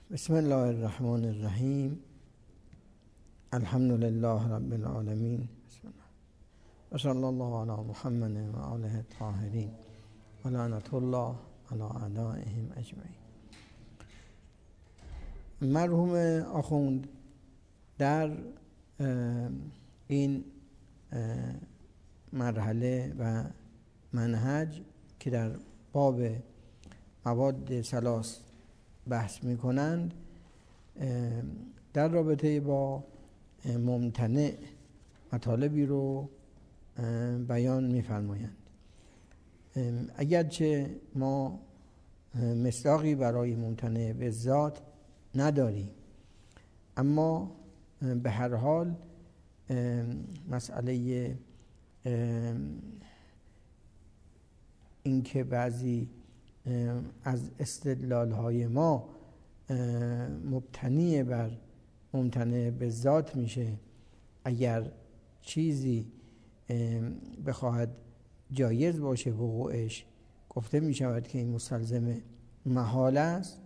بسم الله الرحمن الرحیم. الحمد لله رب العالمین. بسم الله و صلی الله علی محمد و آله الطاهرین و لعنت الله علی اعدائهم اجمعین. مرحوم آخوند در این مرحله و منهج که در باب مواد ثلاث بحث می کنند، در رابطه با ممتنع مطالبی رو بیان می فرمایند. اگرچه ما مصداقی برای ممتنع به ذات نداریم، اما به هر حال مسئله اینکه بعضی از استدلال‌های ما مبتنی بر ممتنع به ذات میشه، اگر چیزی بخواهد جایز باشه وقوعش، گفته میشود که این مستلزم محال است.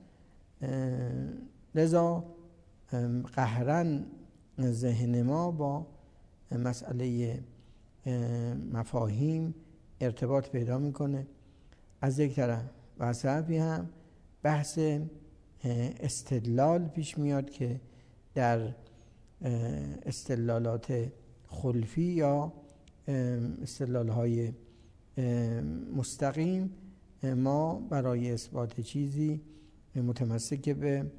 لذا قهرن ذهن ما با مسئله مفاهیم ارتباط پیدا میکنه از یک طرف، و از طرفی هم بحث استدلال پیش میاد که در استدلالات خلفی یا استدلال‌های مستقیم ما برای اثبات چیزی متمسک به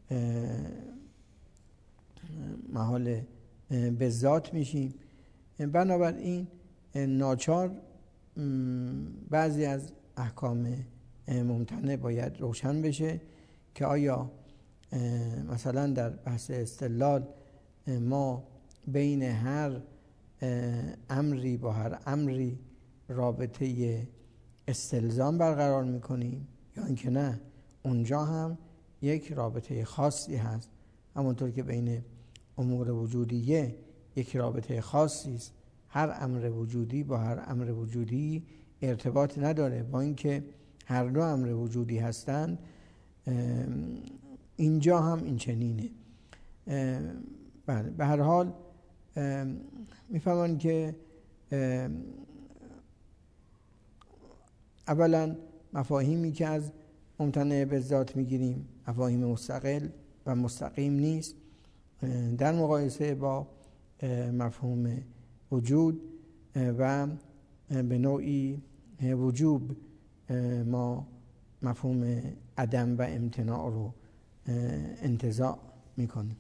محال به ذات میشیم. بنابراین ناچار بعضی از احکام ممتنع باید روشن بشه که آیا مثلا در بحث استدلال ما بین هر امری با هر امری رابطه استلزام برقرار میکنیم یا اینکه نه، اونجا هم یک رابطه خاصی هست. همونطور که بین امور وجودیه یک رابطه خاصی است، هر امر وجودی با هر امر وجودی ارتباط نداره، با اینکه هر دو امر وجودی هستند. اینجا هم این چنینه. بله، به هر حال میفهمن که اولا مفاهیمی که از ممتنع به ذات میگیریم مفاهیم مستقل و مستقیم نیست، در مقایسه با مفهوم وجود و به نوعی وجوب ما مفهوم عدم و امتناع رو انتزاع میکنیم.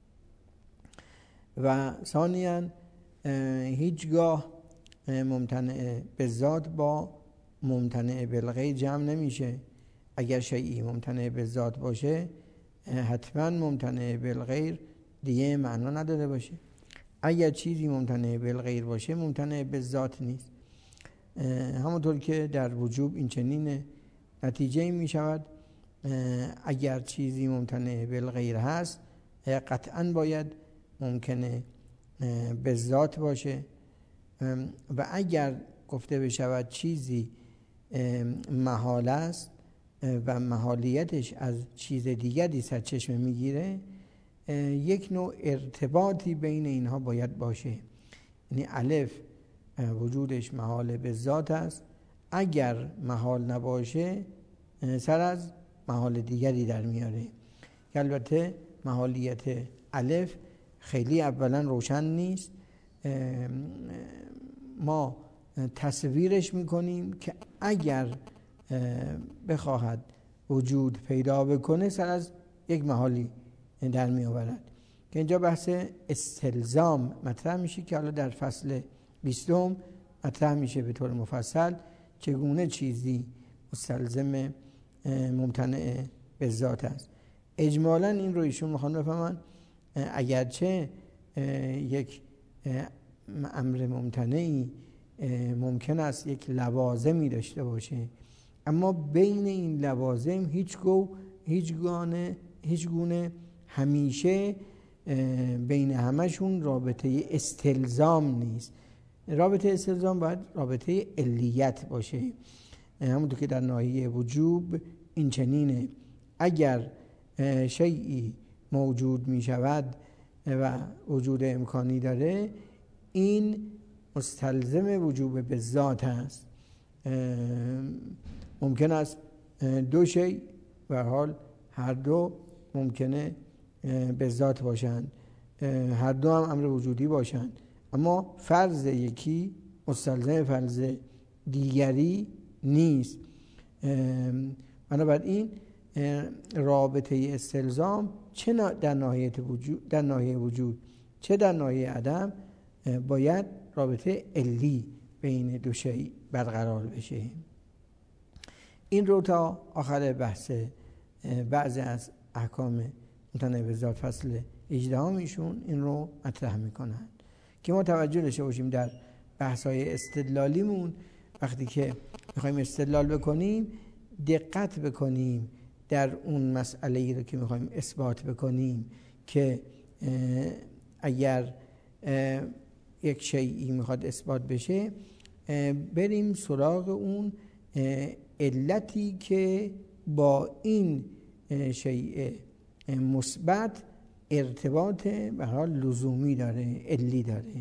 و ثانیاً هیچگاه ممتنع به ذات با ممتنع بالغیر جمع نمیشه. اگر شیئی ممتنع به ذات باشه، حتما ممتنع بالغیر دیگه معنا نداره باشه. اگر چیزی ممتنع بالغیر باشه، ممتنع به ذات نیست. همونطور که در وجوب این چنینه. نتیجه می شود اگر چیزی ممتنع بالغیر هست، قطعا باید ممکنه به ذات باشه، و اگر گفته بشود چیزی محال است و محالیتش از چیز دیگری سرچشمه میگیره، یک نوع ارتباطی بین اینها باید باشه. یعنی الف وجودش محال به ذات است، اگر محال نباشه سر از محال دیگری در میاره، که البته محالیت الف خیلی اولا روشن نیست. ما تصویرش میکنیم که اگر بخواهد وجود پیدا بکنه سر از یک محالی در می آورد، که اینجا بحث استلزام مطرح میشه که حالا در فصل 20 مطرح میشه به طور مفصل چگونه چیزی مستلزم ممتنع به ذات است. اجمالاً این رو ایشون میخوان بفهمن اگرچه یک امر ممتنعی ممکن است یک لوازمی داشته باشه، اما بین این لوازم هیچ گونه همیشه بین همشون رابطه استلزام نیست. رابطه استلزام باید رابطه علیت باشه. همونطور که در ناحیه وجوب این چنینه، اگر شیئی موجود می شود و وجود امکانی داره، این مستلزم وجوب به ذات هست. ممکن است دو شی به حال هر دو ممکنه به ذات باشند، هر دو هم امر وجودی باشند، اما فرض یکی مستلزم فرض دیگری نیست. بنابراین رابطه استلزام چه در ناحیه وجود چه در ناحیه عدم باید رابطه علی بین دو شی برقرار بشه. این رو تا آخر بحث بعضی از احکام ممتنع به ذات فصل 18 ایشون این رو مطرح میکنن که ما توجه داشته باشیم در بحث‌های استدلالیمون وقتی که میخوایم استدلال بکنیم دقت بکنیم در اون مسئله‌ای رو که میخوایم اثبات بکنیم که اگر یک شیئی میخواد اثبات بشه بریم سراغ اون علتی که با این شیء مثبت ارتباط به حال لزومی داره، علی داره.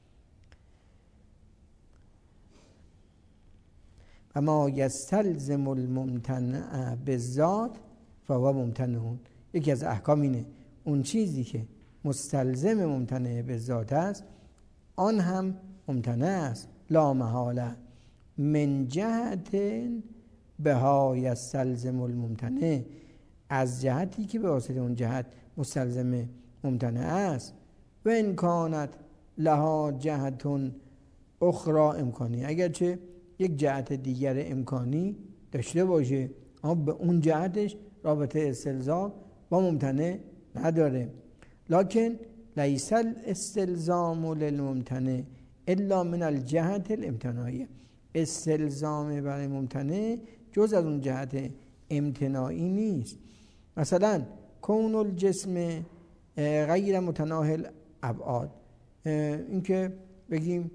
و ما یستلزم الممتنع بالذات فهو ممتنع. یکی از احکام اینه اون چیزی که مستلزم ممتنع بالذات است آن هم ممتنع است، لا محاله، من جهت بها یستلزم الممتنع، از جهتی که به واسطه اون جهت مستلزم ممتنع است. و ان کانت لها جهت اخرى امکانی، اگرچه یک جهت دیگر امکانی داشته باشه اما به اون جهتش رابطه استلزام با ممتنع نداره. لکن لیس الاستلزام للممتنع الا من الجهت الامتناعیه، استلزام برای ممتنع جز از اون جهت امتناعی نیست. مثلا کون الجسم غیر متناهی الابعاد، این که بگیم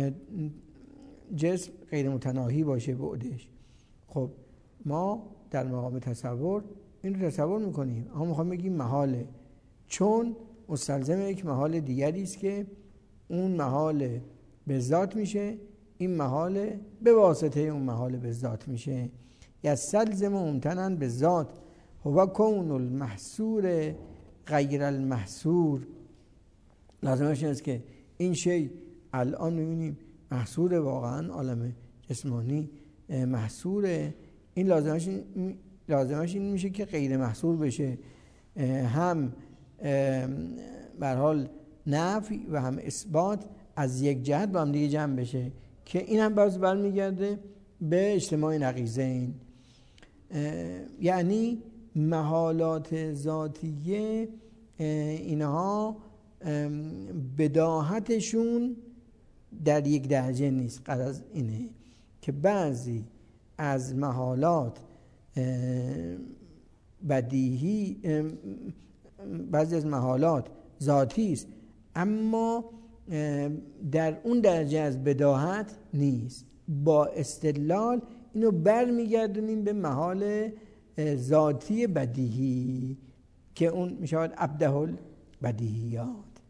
جسم غیر متناهی باشه بعدش، خب ما در مقام تصور این رو تصور میکنیم اما میخوام بگیم محاله، چون مستلزم یک محال دیگری است که اون محال به ذات میشه، این محال به واسطه اون محال به ذات میشه. یستلزم ممتنعا به ذات هو کون المحصور غیر المحصور. لازمش این است که این شی الان میبینیم محصور، واقعا عالم جسمانی محصوره، این لازمش این میشه که غیر محصور بشه، هم به هر حال نفی و هم اثبات از یک جهت با هم دیگه جمع بشه که این هم باز برمیگرده به اجتماع نقیضین. یعنی محالات ذاتیه اینها بداهتشون در یک درجه نیست. غرض اینه که بعضی از محالات بدیهی، بعضی از محالات ذاتی است اما در اون درجه از بداهت نیست. با استدلال اینو برمیگردونیم به محال ذاتی بدیهی که اون میشود ابده البدیهیات.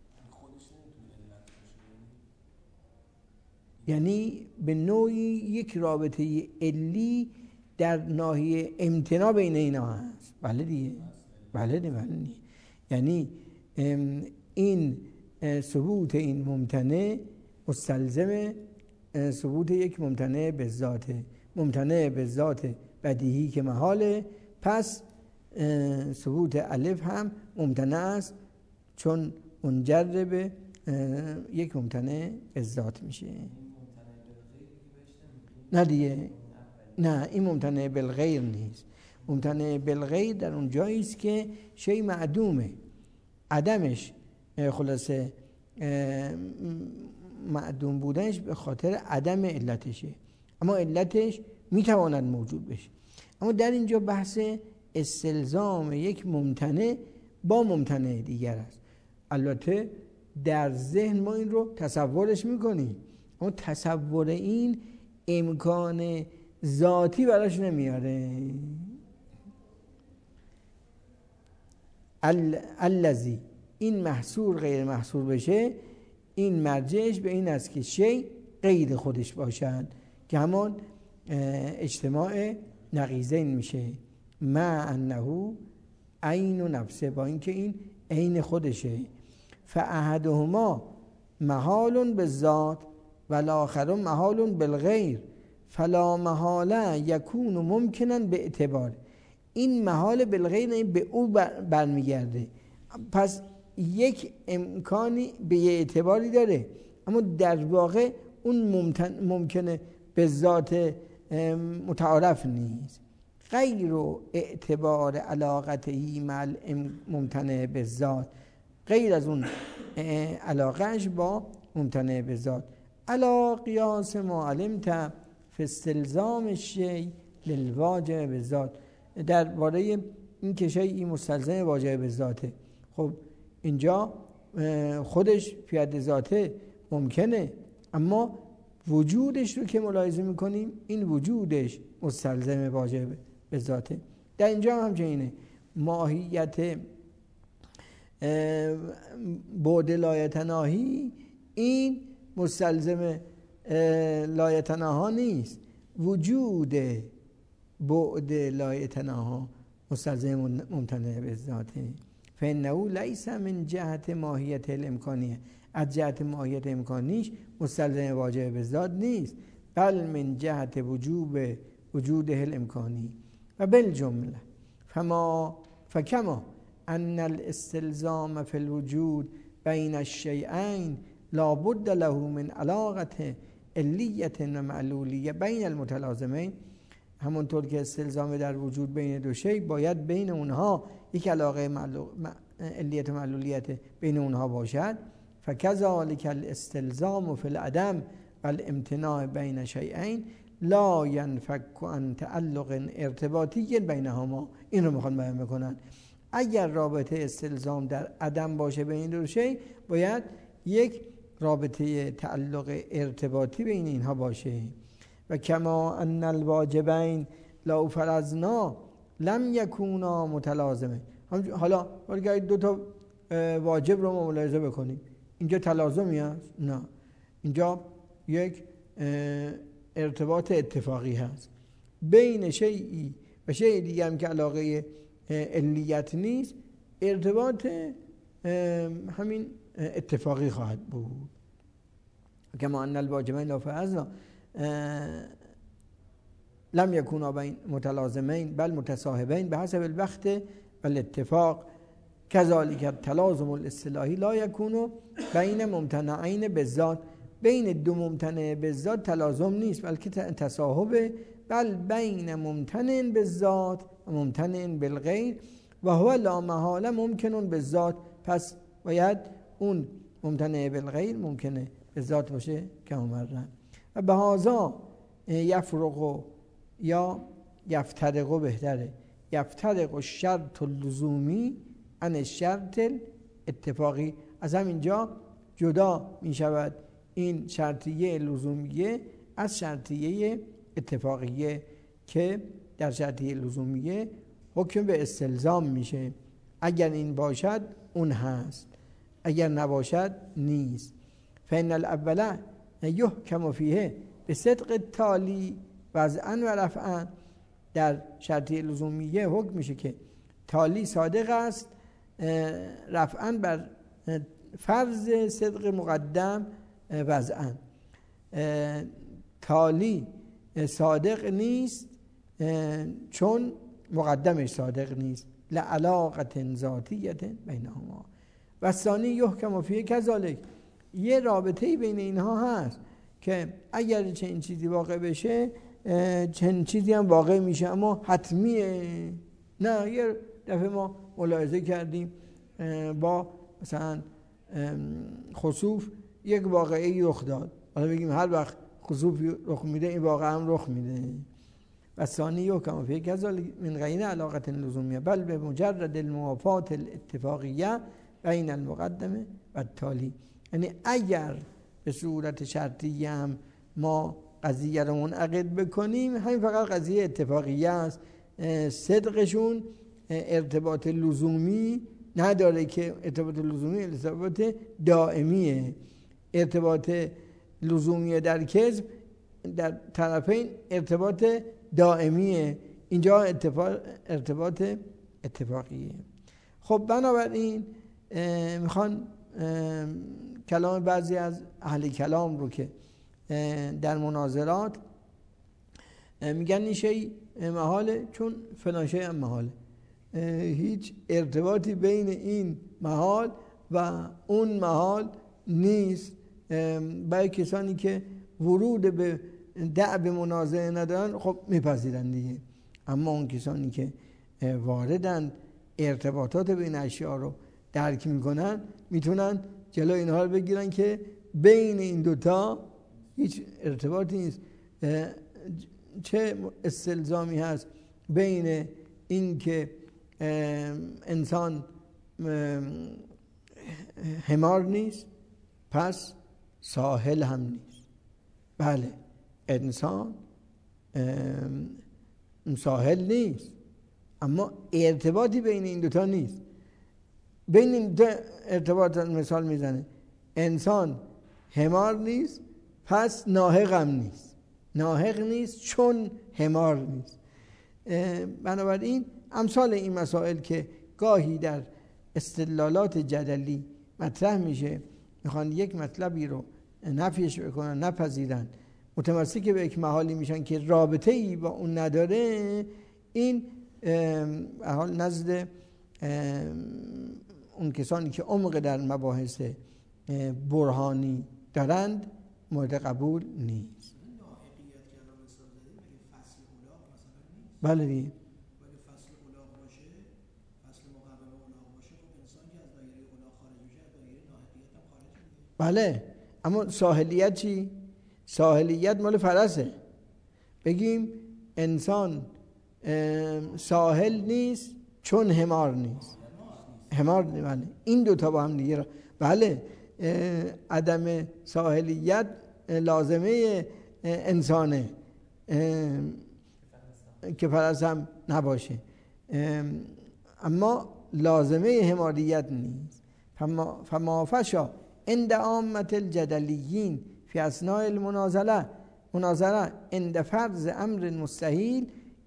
یعنی به نوعی یک رابطه علی در ناحیه امتناع بین اینا هست. بله دیگه، بله دیگه. یعنی این ثبوت این ممتنع مستلزم ثبوت یک ممتنع به ذاته، ممتنع به ذات بدیهی که محاله، پس ثبوت الف هم ممتنع است چون منجر به یک ممتنع به ذات میشه. نه دیگه، نه این ممتنع بالغیر نیست. ممتنع بالغیر در اون جایی است که شی معدومه، عدمش خلاصه معدوم بودنش به خاطر عدم علتشه اما علتش میتواند موجود بشه. اما در اینجا بحث استلزام یک ممتنع با ممتنع دیگر است. البته در ذهن ما این رو تصورش میکنیم اما تصور این امکان ذاتی براش نمیاره. الذی این محصور غیر محصور بشه، این مرجعش به این است که شی غیر خودش باشد که همان اجتماع نقیضین میشه. مع انه عین نفسه، با اینکه این عین خودشه. فاحدهما محال بالذات والآخر محال بالغیر فلا محاله یکون ممکنا به اعتبار. این محال بالغیر به او برمیگرده، پس یک امکانی به یه اعتباری داره، اما در واقع اون ممکنه به ذات متعارف نیست. غیر اعتبار علاقتهی مع ممتنع به ذات، غیر از اون علاقهش با ممتنع به ذات. علا قیاس ما علمت فی استلزام الشیء للواجب به ذات، درباره این که شیئی مستلزم واجب به ذاته. خب اینجا خودش فی حد ذاته ممکنه، اما وجودش رو که ملاحظه میکنیم این وجودش مستلزم واجب به ذاته. در اینجا هم همچنینه، ماهیت بعد لایتناهی این مستلزم لایتناها نیست، وجود بعد لایتناها مستلزم ممتنع به ذاته. فانه لیس من جهت ماهیت الامکانیه، از جهت ماهیت امکانیش مستلزم واجب به ذات نیست، بل من جهت وجوده الامکانی. و بالجمله فکما ان الاستلزام فی الوجود بین الشیئین لا بد له من علاقه علیت و معلولیه بین المتلازمین، همونطور که استلزام در وجود بین دو شی باید بین اونها یک علاقه علیت و معلولیت بین اونها باشد. فکذالک الاستلزام فی العدم والامتناع بین شیئین لا ینفک عن تعلق ارتباطی بینهما. این رو میخوان بیان بکنن، اگر رابطه استلزام در عدم باشه بین دو شی، باید یک رابطه تعلق ارتباطی بین اینها باشه. و کما ان الواجبین لو فرضنا لم یکونا متلازمه. حالا اگر دو تا واجب رو ملاحظه بکنیم، اینجا تلازمی هست؟ نه، اینجا یک ارتباط اتفاقی هست بین شیئی و شیء دیگه هم که علاقه علیت نیست، ارتباط همین اتفاقی خواهد بود. کما ان الواجبین لا فرضنا لم یکونا بین متلازمین بل متصاحبین بحسب الوقت و الاتفاق، کذالک التلازم الاصطلاحی لا یکون بین ممتنعین بالذات. بین دو ممتنع بالذات تلازم نیست، بلکه تصاحب، بل بین ممتنع بالذات و ممتنع بالغیر و هو لا محاله ممکن بالذات. پس باید اون ممتنع بالغیر ممکنه بالذات باشه که اومدن. و به هذا یفرق یا یفترق، بهتره یفترق الشرط اللزومی عن الشرط اتفاقی. از همینجا جدا می شود این شرطیه لزومیه از شرطیه اتفاقیه، که در شرطیه لزومیه حکم به استلزام میشه، اگر این باشد اون هست، اگر نباشد نیست. فإن الاول یحکم فیه به صدق تالی وضعا و رفعا. در شرطیه لزومیه حکم میشه که تالی صادق است، رفعا بر فرض صدق مقدم وضعا. تالی صادق نیست چون مقدمش صادق نیست، لعلاقه ذاتیه بینهما. و ثانی یحکم فیه کذالک، یه رابطه‌ای بین اینها هست که اگر چنین چیزی واقع بشه چنین چیزی هم واقع میشه، اما حتمیه نه. یه دفعه ما ملاحظه کردیم با مثلا خسوف یک واقعی رخ داد، حالا بگیم هر وقت خسوف رخ میده این واقعا هم رخ میده. و ثانی یحکم فیه کذالک من غیر علاقه لزومیه بل به مجرد الموافات الاتفاقیه بین المقدمه و التالی. یعنی اگر به صورت شرطی هم ما قضیه رو منعقد بکنیم، همین فقط قضیه اتفاقیه است، صدقشون ارتباط لزومی نداره که ارتباط لزومی ارتباط دائمیه. ارتباط لزومی در کذب در طرفین ارتباط دائمیه، اینجا ارتباط اتفاقیه. خب بنابراین میخوان کلام بعضی از اهل کلام رو که در مناظرات میگن این شیء محاله چون فلان شیء هم محاله. هیچ ارتباطی بین این محال و اون محال نیست. برای کسانی که ورود به دعب منازعه ندارن خب میپذیرن دیگه، اما اون کسانی که واردن ارتباطات بین اشیاء رو درک میکنن میتونن جلو اینها رو بگیرن که بین این دوتا هیچ ارتباطی نیست. چه استلزامی هست بین این که انسان حمار نیست پس ساحل هم نیست؟ بله، انسان ساحل نیست، اما ارتباطی بین این دوتا نیست. بین این دو ارتباط مثال میزنه، انسان حمار نیست پس ناحق هم نیست. ناحق نیست چون حمار نیست. بنابراین امثال این مسائل که گاهی در استدلالات جدلی مطرح میشه، میخوان یک مطلبی رو نفیش بکنن، نپذیرن، متمسک به یک محالی میشن که رابطه ای با اون نداره. این حال نزد اون کسانی که عمق در مباحث برهانی دارند مورد قبول نیست. بله دیگه. فصل اولاغ باشه، فصل مقرر اولاغ باشه، انسان که از دایره اولاغ خارج میشه از دایره ناحقیت هم خارج میشه. بله، اما ساحلیت چی؟ ساحلیت مال فرسه. بگیم انسان ساحل نیست چون حمار نیست. حمار بله، این دوتا با هم دیگه بله. عدم ساحلیت لازمه انسانه که فرس هم نباشه، اما لازمه حماریت نیست. فما فشا عند عامة الجدلیین فی اثناء المناظره عند فرض امر مستحیل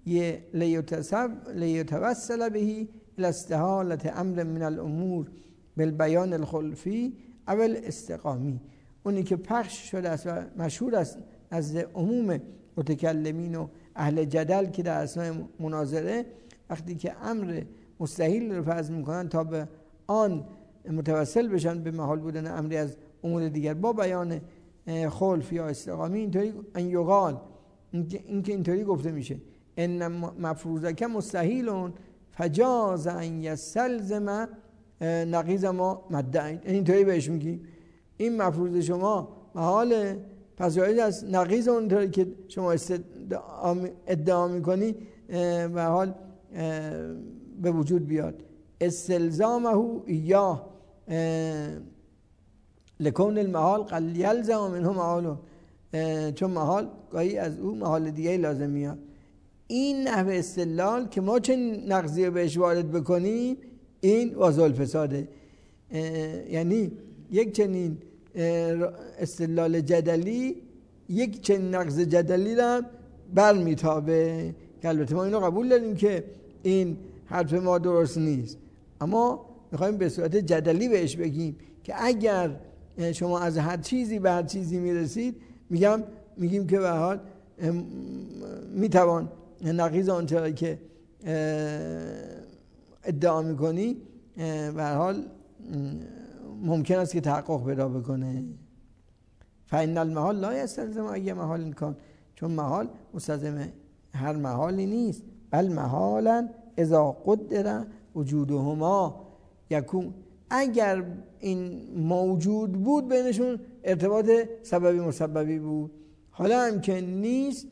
لیتوصل به الى استحالة امر من الامور بالبیان الخلفی او الاستقامی. اونی که پخش شده است و مشهور است از عموم متکلمین و اهل جدل که در اثناء مناظره وقتی که امر مستحیل رو فرض میکنن تا به آن متوسل بشن به محال بودن امری از امور دیگر با بیان خلف یا استقامی، اینطوری ان یقال، اینکه اینطوری گفته میشه ان مفروضک مستحیلون فجاز ان یستلزم نقیض ما مدعی. اینطوری بهش میگی این مفروض شما محاله، پس جایز است نقیض اونطوری که شما ادعا میکنی به حال به وجود بیاد. استلزامه ایاه لکون المحال قد یلزم منه محال، چون محال گاهی از او محال دیگه لازم میاد. این نحو استدلال که ما چه نقضی رو بهش وارد بکنیم این واضح الفساده. یعنی یک چنین استدلال جدلی یک چنین نقض جدلی را برمیتابه که البته ما اینو قبول داریم که این حرف ما درست نیست، اما میخوایم به صورت جدلی بهش بگیم که اگر شما از هر چیزی به هر چیزی میرسید میگیم که به حال میتوان نقیض آنچه که ادعا میکنی به هر حال ممکن است که تحقق پیدا بکنه. فإن المحال لا یستلزم ای محال کان، چون محال مستلزم هر محالی نیست، بل محالا اذا قدر وجودهما یکون. اگر این موجود بود بینشون ارتباط سببی مسببی بود، حالا هم که نیست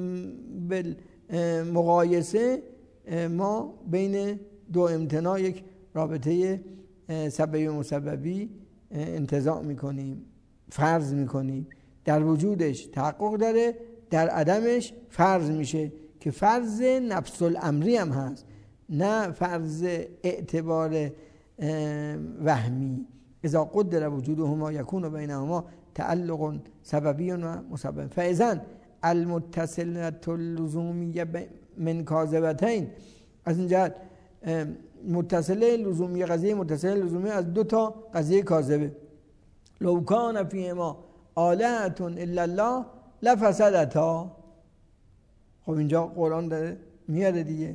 بالمقایسه ما بین دو امتناع یک رابطه سببی مسببی انتزاع میکنیم، فرض میکنیم. در وجودش تحقق داره، در عدمش فرض میشه که فرض نفس الامری هم هست، نه فرض اعتبار وهمی اذا قدر وجودهما یکون بینهما تعلق سببی و مسبب. فاذا المتصله اللزومیه من کاذبتین، از این جهت متصله لزومی، قضیه متصله لزومی از دو تا قضیه کاذبه. لو کان فیهما آلهة الا الله لفسدتا. خب اینجا قرآن داره میاره دیگه،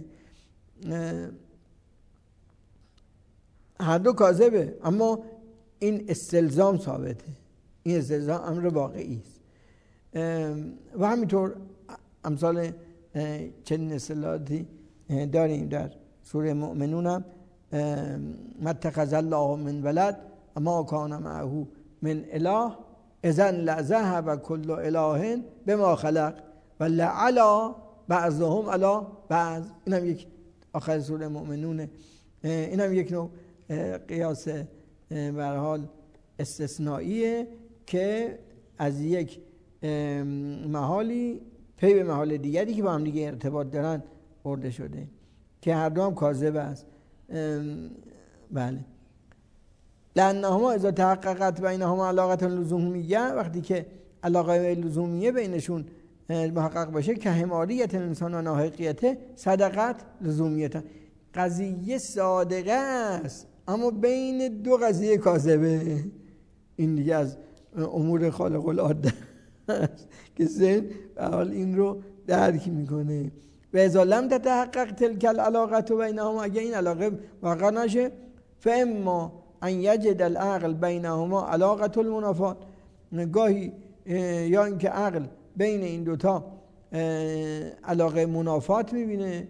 هر دو کاذبه اما این استلزام ثابته، این استلزام امر واقعی است. و همینطور امثال چنین اصطلاحاتی داریم در سوره مؤمنون هم ما اتخذ الله من ولد اما کان معه من اله اذا لذهب کل اله بما خلق و لعلی بعضهم علی بعض. این هم یک آخر سوره مؤمنونه، این هم یک نوع قیاس به هر حال استثنائیه که از یک محالی پی به محال دیگری که با هم دیگه ارتباط دارن برده شده که هر دو هم کاذب است. بله، لانهما اذا تحققت بینهما علاقه لزومیه، وقتی که علاقه لزومیه بینشون محقق باشه که حماریت انسان و ناحقیت صدقت لزومیت، قضیه صادقه است اما بین دو قضیه کاذبه. این دیگه از امور خالق العاده است که ذهن به حال این رو درک میکنه. و اذا لم تتحقق تلك العلاقه بینهما، اگه این علاقه واقع نشه، فاما ان یجد العقل بینهما علاقه المنافات، گاهی یا اینکه عقل بین این دوتا علاقه منافات میبینه،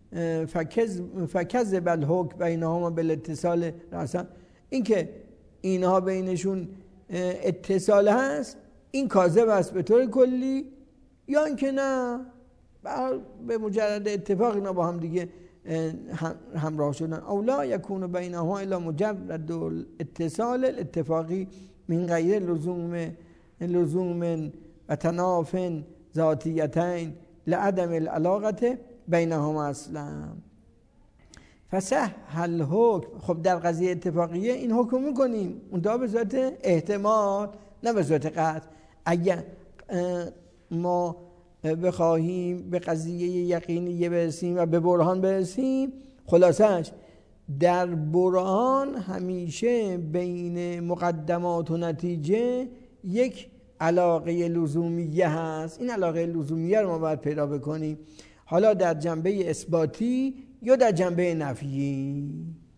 فکذب الحکم بینهما بالاتصال راسا، اینکه اینها بینشون اتصال هست این کاذب است به طور کلی، یا اینکه نه به مجرد اتفاق اینا با هم دیگه همراه شدن. او لا یکون بینهما الا مجرد اتصال الاتفاقی من غیر لزوم و تناف ذاتیتین لعدم العلاقه بینهما اصلا. فصح الحکم، خب در قضیه اتفاقیه این حکم میکنیم اون دا به صورت احتمال نه به صورت قطع. اگر ما بخواهیم به قضیه یقینی برسیم و به برهان برسیم، خلاصش در برهان همیشه بین مقدمات و نتیجه یک علاقه لزومیه هست. این علاقه لزومیه رو ما باید پیدا بکنیم، حالا در جنبه اثباتی یا در جنبه نفیی.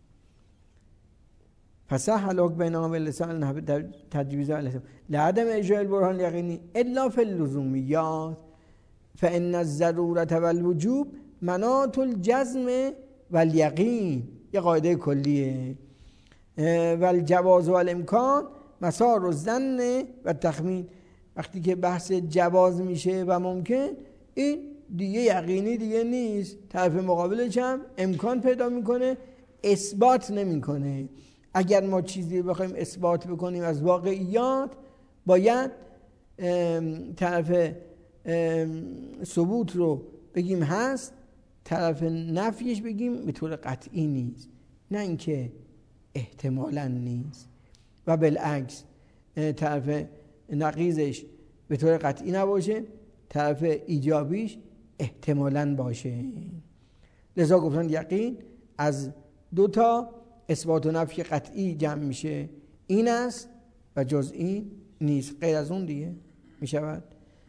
فصح الحکم بینهما باللسان در تجویز لعدم اجراء البرهان یقینی الا فی اللزومیات فان الضروره والوجوب مناط الجزم والیقین، یه قاعده کلیه. والجواز والامکان مسار الظن و تخمین، وقتی که بحث جواز میشه و ممکن، این دیگه یقینی دیگه نیست، طرف مقابلش هم امکان پیدا میکنه، اثبات نمیکنه. اگر ما چیزی رو بخوایم اثبات بکنیم از واقعیات، باید طرف ثبوت رو بگیم هست، طرف نفیش بگیم به طور قطعی نیست، نه اینکه احتمالاً نیست. و بالعکس طرف نقیضش به طور قطعی نباشه، طرف ایجابیش احتمالاً باشه. لذا گفتن یقین از دو تا اثبات و نفی قطعی جمع میشه، این است و جز این نیست، غیر از اون دیگه میشود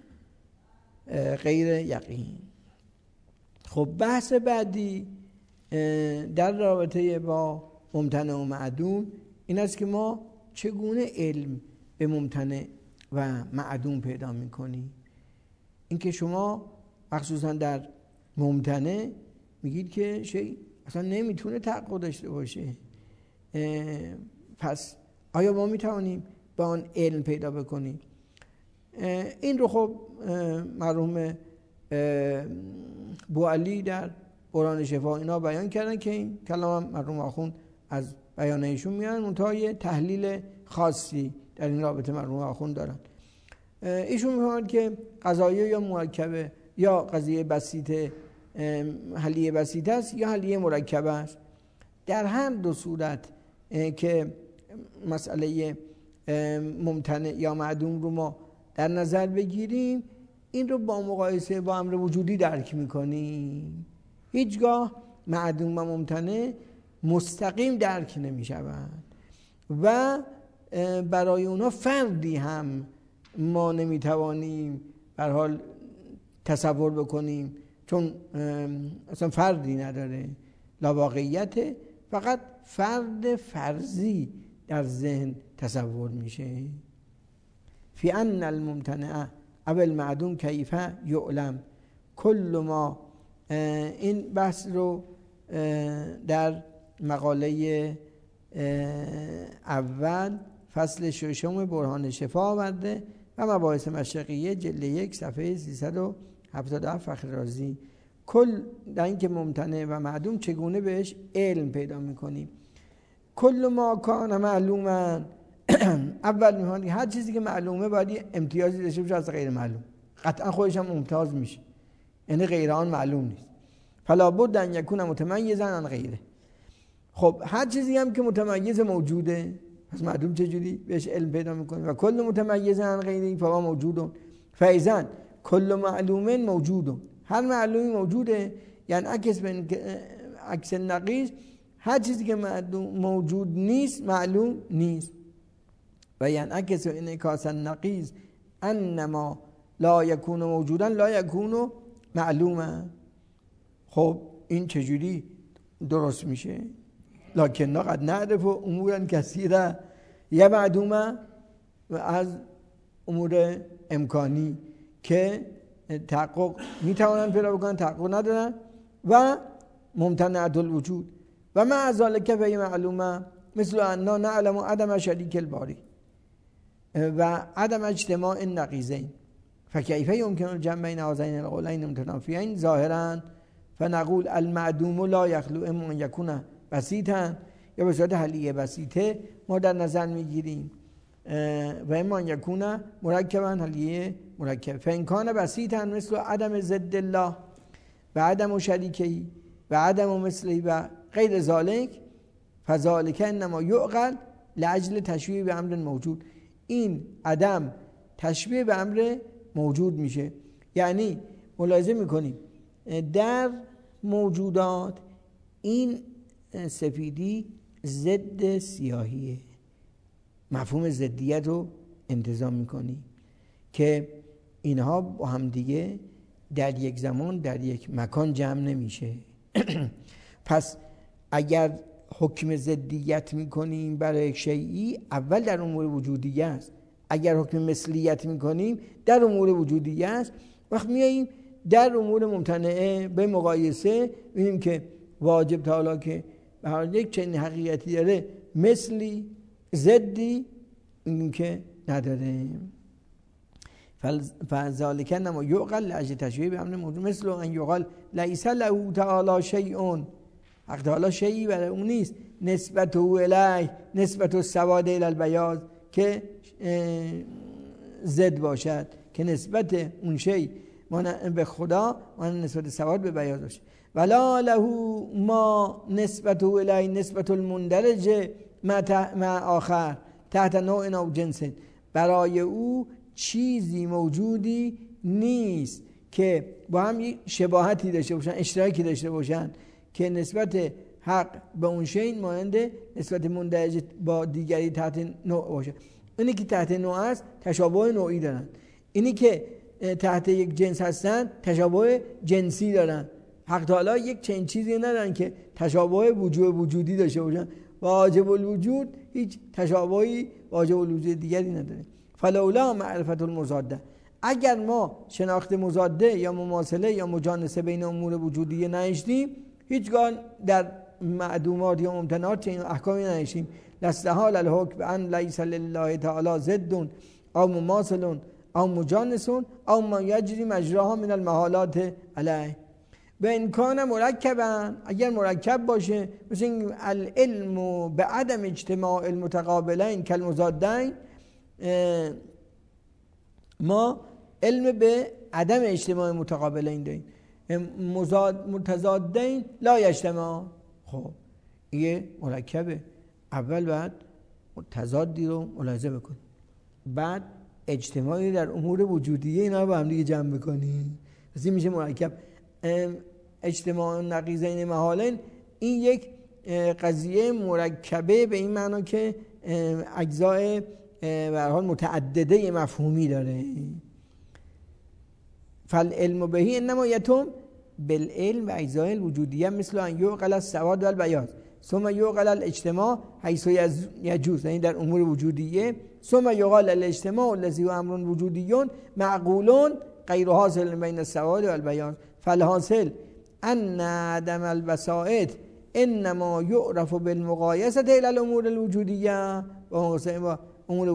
غیر یقین. خب بحث بعدی در رابطه با ممتنع و معدوم این است که ما چگونه علم به ممتنع و معدوم پیدا میکنیم. اینکه شما مخصوصا در ممتنع میگید که شیء اصلا نمیتونه تحقق داشته باشه، پس آیا ما میتوانیم با آن علم پیدا بکنیم؟ این رو خب مرحوم بوعلی در قرآن شفا اینا بیان کردن که این کلام مرحوم آخوند از بیانایشون میان، منتها یه تحلیل خاصی در این رابطه مرحوم آخوند دارن. ایشون میفهمند که قضایه یا مرکبه یا قضیه بسیطه، حلیه بسیطه است یا حلیه مرکبه است. در هر دو صورت که مسئله ممتنع یا معدوم رو ما در نظر بگیریم، این رو با مقایسه با امر وجودی درک میکنیم. هیچگاه معدوم و ممتنع مستقیم درک نمی شوند و برای اونا فردی هم ما نمی توانیم به هر حال تصور بکنیم، چون اصلا فردی نداره، لاواقعیت، فقط فرد فرضی در ذهن تصور میشه. فی ان الممتنع او المعدوم کیف یعلم کل ما، این بحث رو در مقاله اول فصل 6 برهان شفا آورده و مباحث مشرقیه جلد 1 صفحه 377 فخر رازی. کل در این که ممتنع و معدوم چگونه بهش علم پیدا میکنیم. کل ما کان معلوما، اول میخوان که هر چیزی که معلومه باید امتیازی داشته باشه از غیر معلوم، قطعا خودش هم ممتاز میشه، یعنی غیر آن معلوم نیست. فلا بد ان یکون متمیزا عن غیره. خب هر چیزی هم که متمیز موجوده، پس معدوم چجوری بهش علم پیدا میکنه؟ و کل متمیز عن غیره فهو موجود فاذا کل معلوم موجود، هر معلومی موجوده، یعنی عکس نقیض، هر چیزی که موجود نیست معلوم نیست. و یعنی عکس انعکاس نقیض انما لا یکون موجودا لا یکون معلوما. خب این چجوری درست میشه؟ لکن قد نعرف امورا کثیره یا معدومه و از امور امکانی که تحقق میتوانند پیدا بکنن، تحقق ندارن، و ممتنعت الوجود و مع ذلک فهی معلومه مثل اننا نعلم عدم شریک الباری و عدم اجتماع النقیضین فکیف یمکن الجمع بین هذین القولین متنافیین ظاهرا فنقول المعدوم لا یخلو اما ان یکون بسیطا، یا به صورت حلیه بسیطه ما در نظر میگیریم، و اما ان یکون مرکبا حلیه مرکب. فانکان بسیطا مثل عدم ضد الله و عدم شریکی و عدم مثلی و غیر ذالک فذالک انما یعقل لاجل تشبیه به امر موجود. این عدم تشبیه به امر موجود میشه، یعنی ملاحظه میکنیم در موجودات این سفیدی ضد سیاهیه، مفهوم ضدیت رو انتظام میکنی که اینها با هم دیگه در یک زمان در یک مکان جمع نمیشه. پس اگر حکم ضدیت میکنیم برای یک شیئی، اول در امور وجودیه است. اگر حکم مثلیت میکنیم در امور وجودیه است. وقت میاییم در امور ممتنعه به مقایسه ببینیم که واجب تعالی که به هر یک چنین حقیقتی داره، مثلی ضدی این که نداره. فذالک انما یعقل لاجل تشبیه به امر موجود مثل ان یقال لیس له تعالی شیء، حق تعالی شیئی برای اون نیست، نسبت او الیه، نسبت السواد الی البیاض که ضد باشد، که نسبت اون شی به خدا و نسبت سواد به بیاض باشه. ولا له ما نسبت او الیه نسبت المندرج مع آخر تحت نوع او جنس، برای او چیزی موجودی نیست که با هم شباهتی داشته باشن، اشتراکی داشته باشن، که نسبت حق به اون شی مانند نسبت مندرج با دیگری تحت نوع باشه. اینی که تحت نوع است تشابه نوعی دارن، اینی که تحت یک جنس هستن تشابه جنسی دارن. حق تعالی یک چنین چیزی ندارن که تشابه وجودی داشته باشن. واجب الوجود هیچ تشابهی واجب الوجود دیگری نداره. فلولا معرفت المضاده، اگر ما شناخت مضاده یا مماثله یا مجانسه بین امور وجودیه نهشتیم، هیچگاه در معدومات یا ممتنعات چنین احکامی نهشتیم. لستحال الحکم ان لیس لله تعالی ضد او مماثل او مجانس او ما یجری مجراها من المحالات علیه. به امکان مرکبا، اگر مرکب باشه، مثل این العلم به عدم اجتماع المتقابلین کالمضادین، ما علم به عدم اجتماع متقابلین داریم، متضادین لا یجتمع. خب این مرکبه، اول بعد تضادی رو ملاحظه بکنی، بعد اجتماعی در امور وجودیه اینا رو با هم دیگه جمع بکنی. پس این میشه مرکب. اجتماع نقیضین محالین این یک قضیه مرکبه به این معنا که اجزای به هر حال متعدده مفهومی داره. فالعلم بهی انما یتم بالعلم و اجزای الوجودیه مثل ان یعقل السواد و البیاض ثم یعقل الاجتماع حیث یجوز، یعنی در امور وجودیه. ثم یقال الاجتماع الذی هو امر وجودی معقول غیر حاصل بین السواد و البیاض. فالحاصل ان عدم البسائط انما یعرف بالمقایسه الى الامور الوجودیه و امور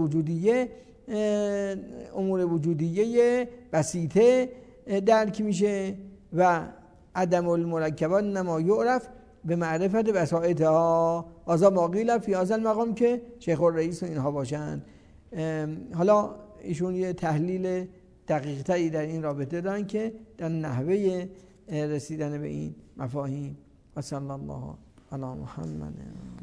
وجودیه بسیطه درک میشه و عدم المرکبات انما یعرف به معرفت بسائطها. آزا باقیل فی هذا المقام که شیخ الرئیس و اینها باشند. حالا ایشون یه تحلیل دقیق تری در این رابطه دارن که در نحوه رسیدن به این مفاهیم. و صلی الله علی محمد.